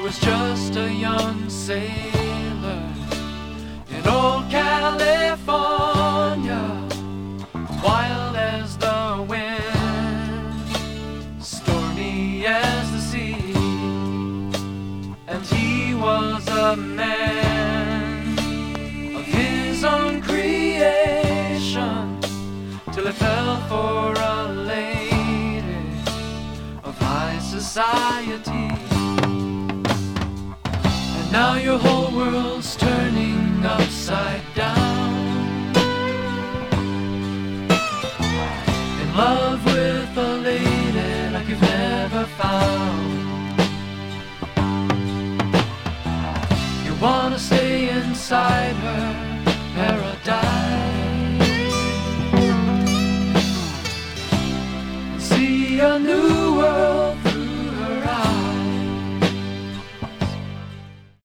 was just a young sailor in old California, wild as the wind, stormy as the sea, and he was a man of his own creation, till he fell for a lady of high society. And now your whole world's turning upside down, in love with a